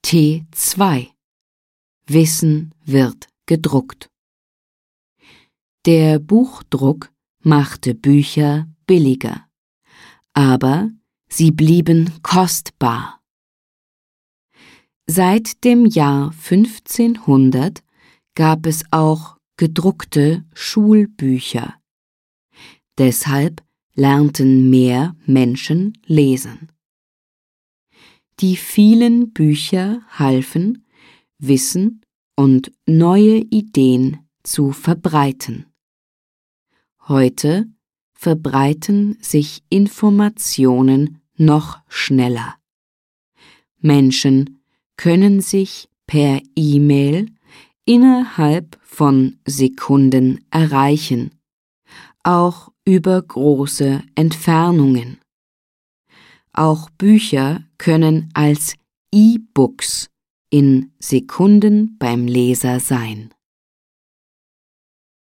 T2 Wissen wird gedruckt. Der Buchdruck machte Bücher billiger, aber sie blieben kostbar. Seit dem Jahr 1500 gab es auch gedruckte Schulbücher. Deshalb lernten mehr Menschen lesen. Die vielen Bücher halfen, Wissen und neue Ideen zu verbreiten. Heute verbreiten sich Informationen noch schneller. Menschen können sich per E-Mail innerhalb von Sekunden erreichen, auch über große Entfernungen. Auch Bücher können als E-Books in Sekunden beim Leser sein.